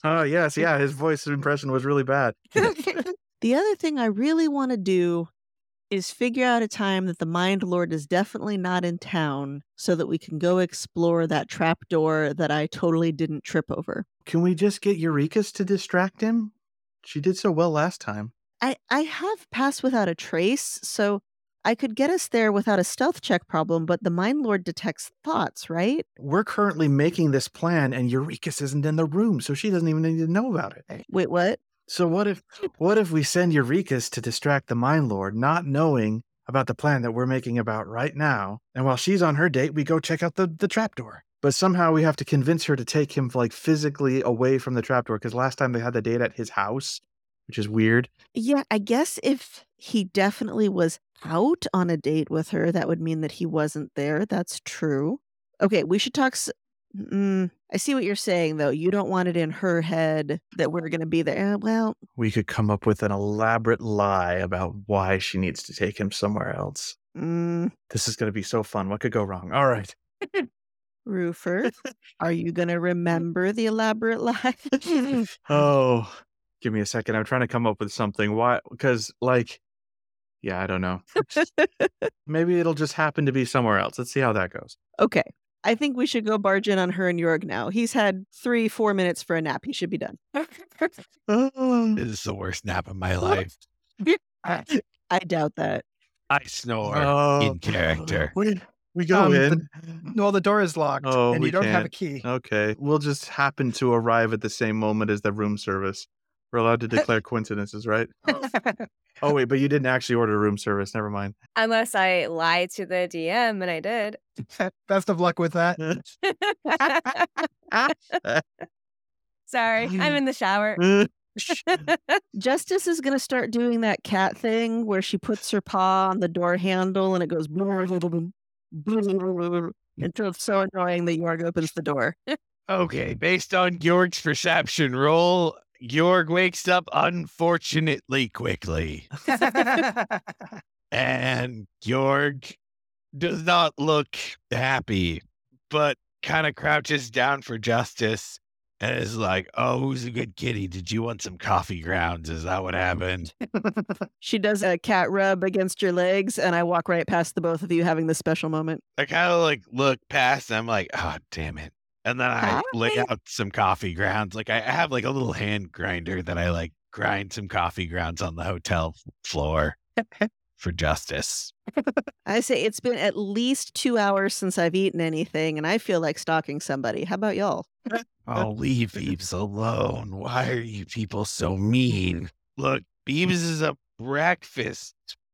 Oh, yes. Yeah. His voice impression was really bad. The other thing I really want to do is figure out a time that the Mind Lord is definitely not in town so that we can go explore that trapdoor that I totally didn't trip over. Can we just get Eureka's to distract him? She did so well last time. I have Pass Without a Trace, so I could get us there without a stealth check problem, but the Mind Lord detects thoughts, right? We're currently making this plan, and Eureka's isn't in the room, so she doesn't even need to know about it. Wait, what? So what if we send Eureka's to distract the Mind Lord, not knowing about the plan that we're making about right now, and while she's on her date, we go check out the trapdoor. But somehow we have to convince her to take him like physically away from the trapdoor, because last time they had the date at his house, which is weird. Yeah, I guess if he definitely was out on a date with her, that would mean that he wasn't there. That's true. Okay, we should talk. I see what you're saying, though. You don't want it in her head that we're going to be there. Well, We could come up with an elaborate lie about why she needs to take him somewhere else. This is going to be so fun. What could go wrong? All right. Roofer, are you going to remember the elaborate lie? Oh, give me a second. I'm trying to come up with something. Why? Because, like, yeah, I don't know. Maybe it'll just happen to be somewhere else. Let's see how that goes. Okay. I think we should go barge in on her and Jorg now. He's had 3-4 minutes for a nap. He should be done. This is the worst nap of my life. I doubt that. I snore Oh. in character. We go in. Well, the door is locked, Oh, and we you don't have a can't. key. Okay. We'll just happen to arrive at the same moment as the room service. We're allowed to declare coincidences, right? Oh, wait, but you didn't actually order room service. Never mind. Unless I lied to the DM, and I did. Best of luck with that. Sorry, I'm in the shower. Justice is going to start doing that cat thing where she puts her paw on the door handle and it goes until it's so annoying that Jorg opens the door. Okay, based on Georg's perception roll, Georg wakes up unfortunately quickly. And Georg does not look happy, but kind of crouches down for Justice and is like, oh, who's a good kitty? Did you want some coffee grounds? Is that what happened? She does a cat rub against your legs, and I walk right past the both of you having this special moment. I kind of like look past and I'm like, oh, damn it. And then I lay out some coffee grounds. Like I have like a little hand grinder that I like grind some coffee grounds on the hotel floor for Justice. I say it's been at least 2 hours since I've eaten anything, and I feel like stalking somebody. How about y'all? Oh, leave Beebs alone. Why are you people so mean? Look, Beebs is a breakfast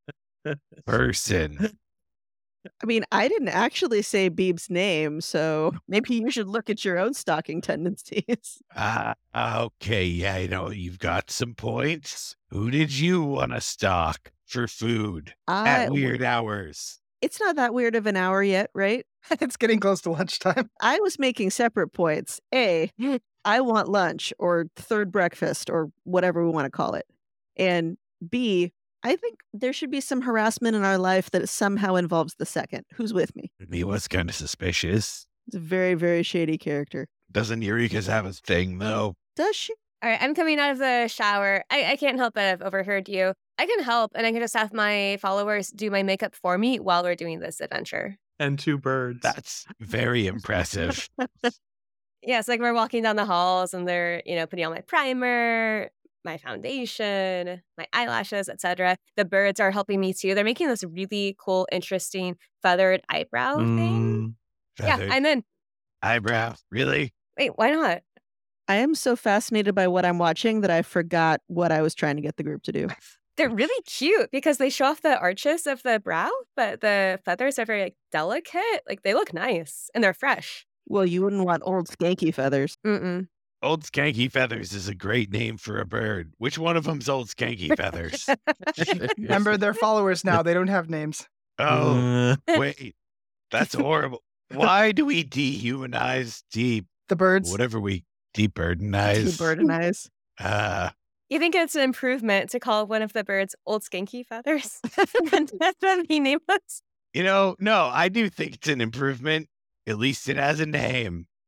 person. I mean, I didn't actually say Beeb's name, so maybe you should look at your own stalking tendencies. Okay, yeah, I know you've got some points. Who did you want to stalk for food at weird hours? It's not that weird of an hour yet, right? It's getting close to lunchtime. I was making separate points. A, I want lunch or third breakfast or whatever we want to call it. And B, I think there should be some harassment in our life that somehow involves the second. Who's with me? Me was kind of suspicious. It's a very, very shady character. Doesn't Eureka's have a thing, though? Does she? All right, I'm coming out of the shower. I can't help but have overheard you. I can help, and I can just have my followers do my makeup for me while we're doing this adventure. And 2 birds. That's very impressive. Yeah, it's like we're walking down the halls, and they're, putting on my primer, my foundation, my eyelashes, etc. The birds are helping me too. They're making this really cool, interesting feathered eyebrow thing. Feathered Yeah, I'm in. eyebrow. Really? Wait, why not? I am so fascinated by what I'm watching that I forgot what I was trying to get the group to do. They're really cute because they show off the arches of the brow, but the feathers are very delicate. Like they look nice and they're fresh. Well, you wouldn't want old skanky feathers. Mm-mm. Old Skanky Feathers is a great name for a bird. Which one of them's Old Skanky Feathers? Remember, they're followers now. They don't have names. Oh, wait. That's horrible. Why do we dehumanize The birds. whatever we deburdenize? Bird-and-eyes. You think it's an improvement to call one of the birds Old Skanky Feathers? That's what he named us. No, I do think it's an improvement. At least it has a name.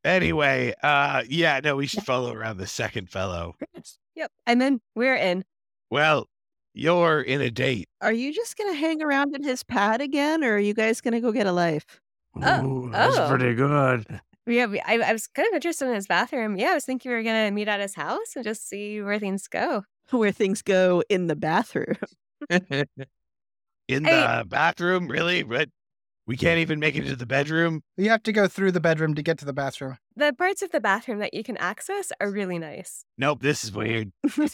Anyway, yeah, no, we should follow around the second fellow. Yep. And then we're in. Well, you're in a date. Are you just going to hang around in his pad again, or are you guys going to go get a life? Oh, That's oh. pretty good. Yeah, I was kind of interested in his bathroom. Yeah, I was thinking we were going to meet at his house and just see where things go. Where things go in the bathroom. In the bathroom, really? But we can't even make it to the bedroom. You have to go through the bedroom to get to the bathroom. The parts of the bathroom that you can access are really nice. Nope, this is weird.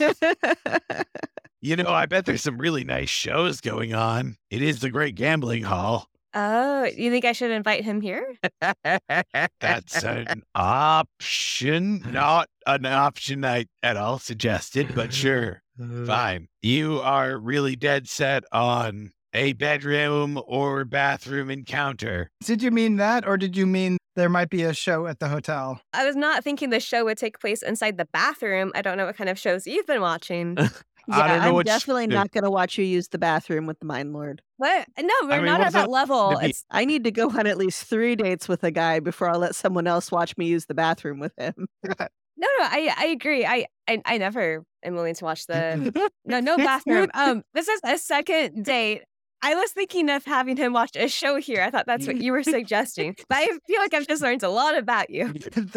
You know, I bet there's some really nice shows going on. It is the Great Gambling Hall. Oh, you think I should invite him here? That's an option. Not an option I at all suggested, but sure. Fine. You are really dead set on a bedroom or bathroom encounter. Did you mean that, or did you mean there might be a show at the hotel? I was not thinking the show would take place inside the bathroom. I don't know what kind of shows you've been watching. I don't know I'm what definitely not going to watch you use the bathroom with the Mind Lord. What? No, we're mean, not what at is that it level. to be- It's I need to go on at least 3 dates with a guy before I'll let someone else watch me use the bathroom with him. no. I agree. I never am willing to watch the no bathroom. This is a second date. I was thinking of having him watch a show here. I thought that's what you were suggesting. But I feel like I've just learned a lot about you.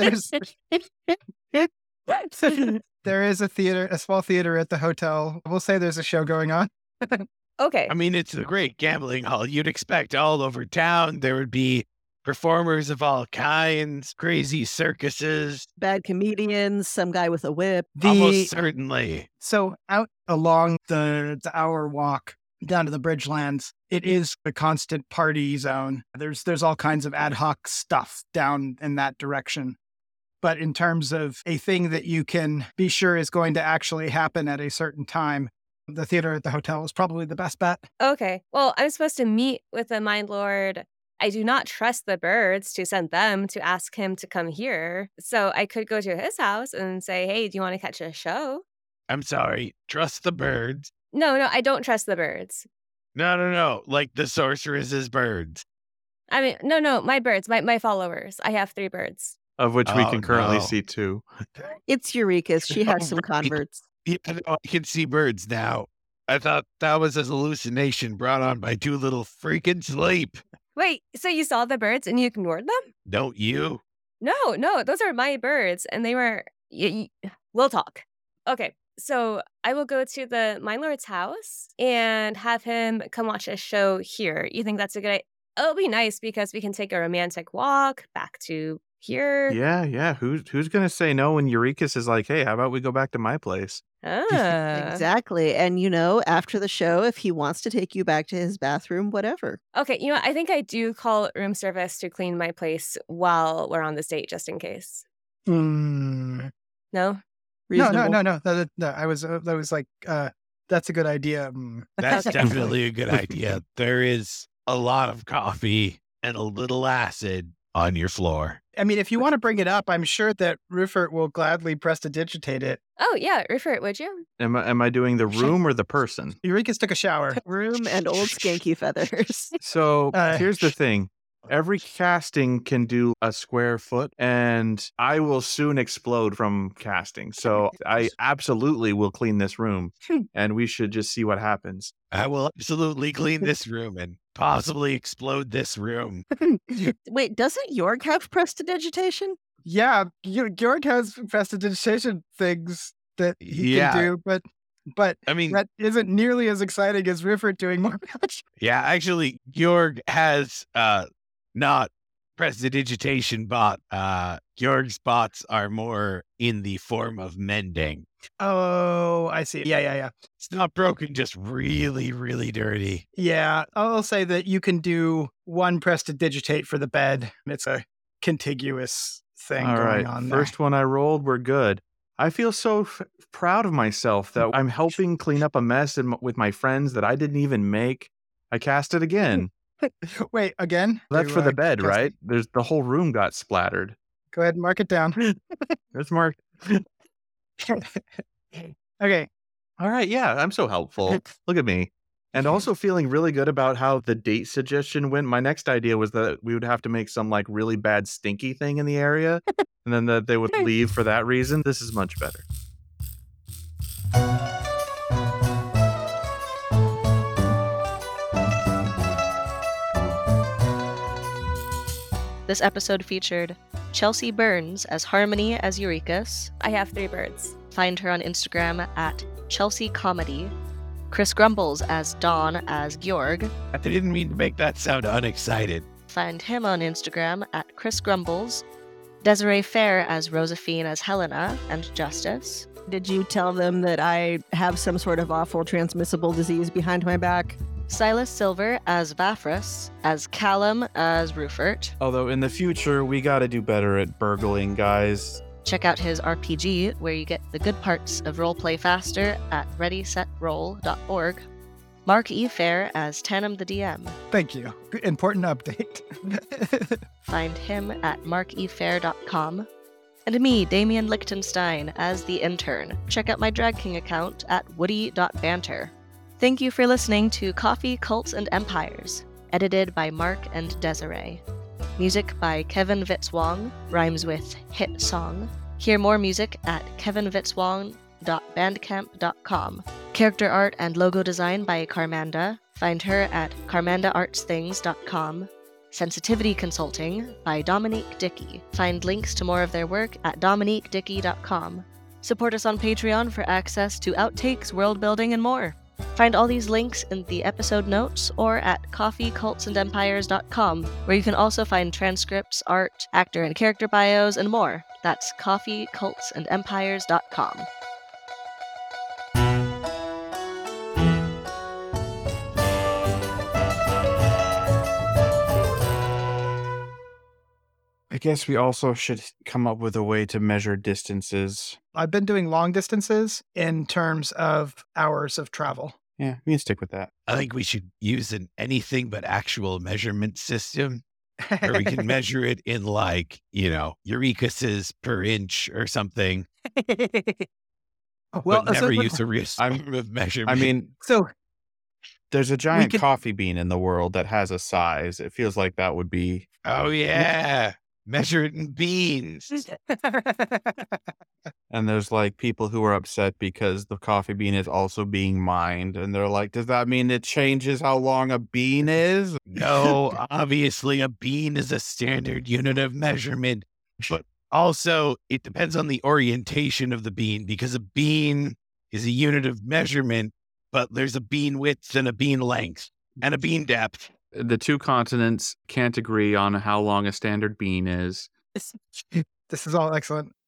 There is a small theater at the hotel. We'll say there's a show going on. Okay. I mean, it's the Great Gambling Hall. You'd expect all over town there would be performers of all kinds, crazy circuses. Bad comedians, some guy with a whip. Almost certainly. So out along the hour walk down to the Bridgelands, it is a constant party zone. There's all kinds of ad hoc stuff down in that direction. But in terms of a thing that you can be sure is going to actually happen at a certain time, the theater at the hotel is probably the best bet. Okay. Well, I'm supposed to meet with the Mind Lord. I do not trust the birds to send them to ask him to come here. So I could go to his house and say, hey, do you want to catch a show? I'm sorry. Trust the birds. No, I don't trust the birds. No. Like the sorceress's birds. I mean, no, my birds, my followers. I have 3 birds. Of which we Oh, can currently no. see 2. It's Eureka's. She has some Right. converts. Yeah, no, I can see birds now. I thought that was a hallucination brought on by too little freaking sleep. Wait, so you saw the birds and you ignored them? Don't you? No, those are my birds. And they were, we'll talk. Okay, so I will go to the Mind Lord's house and have him come watch a show here. You think that's a good idea? It'll be nice because we can take a romantic walk back to here. Yeah. Who's gonna say no when Eureka's is like, hey, how about we go back to my place? Exactly. And, after the show, if he wants to take you back to his bathroom, whatever. Okay, I think I do call room service to clean my place while we're on this date, just in case. No. No? Reasonable. No. I was like, that's a good idea. That's Okay. definitely a good idea. There is a lot of coffee and a little acid on your floor. I mean, if you want to bring it up, I'm sure that Rufert will gladly prestidigitate it. Oh, yeah, refer it, would you? Am I doing the room or the person? Eureka's took a shower. Room and old skanky feathers. So Uh, here's the thing. Every casting can do a square foot, and I will soon explode from casting. So I absolutely will clean this room, and we should just see what happens. I will absolutely clean this room and possibly explode this room. Wait, doesn't York have prestidigitation? Yeah, Georg has prestidigitation things that he Yeah. can do, but I mean, that isn't nearly as exciting as Rufert doing more magic. yeah, actually, Georg has not prestidigitation bot. Georg's bots are more in the form of mending. Oh, I see. Yeah. It's not broken, just really, really dirty. Yeah, I'll say that you can do one prestidigitate for the bed. It's a contiguous thing All going right, on there. first one I rolled, we're good. I feel so proud of myself that I'm helping clean up a mess with my friends that I didn't even make. I cast it again. Wait, again? That's To, for the bed, cast right? it. There's the whole room got splattered. Go ahead and mark it down. It's marked. Okay. All right, yeah, I'm so helpful. Look at me. And also feeling really good about how the date suggestion went. My next idea was that we would have to make some like really bad stinky thing in the area and then that they would leave for that reason. This is much better. This episode featured Chelsea Burns as Harmony as Eurekas. I have 3 birds. Find her on Instagram at Chelsea Comedy. Chris Grumbles as Dawn as Georg. I didn't mean to make that sound unexcited. Find him on Instagram at Chris Grumbles. Desiree Fair as Josephine as Helena and Justice. Did you tell them that I have some sort of awful transmissible disease behind my back? Silas Silver as Vafrus, as Callum as Rufert. Although in the future, we got to do better at burgling, guys. Check out his RPG, where you get the good parts of roleplay faster at readysetroll.org. Mark E. Fair as Tannum the DM. Thank you. Important update. Find him at markefair.com. And me, Damian Lichtenstein, as the intern. Check out my Drag King account at woody.banter. Thank you for listening to Coffee, Cults, and Empires, edited by Mark and Desiree. Music by Kevin Vitzwong, rhymes with hit song. Hear more music at kevinvitzwong.bandcamp.com. Character art and logo design by Carmanda. Find her at carmandaartsthings.com. Sensitivity Consulting by Dominique Dickey. Find links to more of their work at dominiquedickey.com. Support us on Patreon for access to outtakes, world building, and more. Find all these links in the episode notes or at coffeecultsandempires.com, where you can also find transcripts, art, actor and character bios, and more. That's coffeecultsandempires.com. I guess we also should come up with a way to measure distances. I've been doing long distances in terms of hours of travel. Yeah, we can stick with that. I think we should use an anything but actual measurement system where we can measure it in like, Eurekas per inch or something. Well, but never so- use a real form of measurement. I mean, So there's a giant could- coffee bean in the world that has a size. It feels like that would be... oh yeah, measure it in beans. And there's like people who are upset because the coffee bean is also being mined. And they're like, does that mean it changes how long a bean is? No, obviously a bean is a standard unit of measurement, but also it depends on the orientation of the bean because a bean is a unit of measurement, but there's a bean width and a bean length and a bean depth. The two continents can't agree on how long a standard bean is. this is all excellent.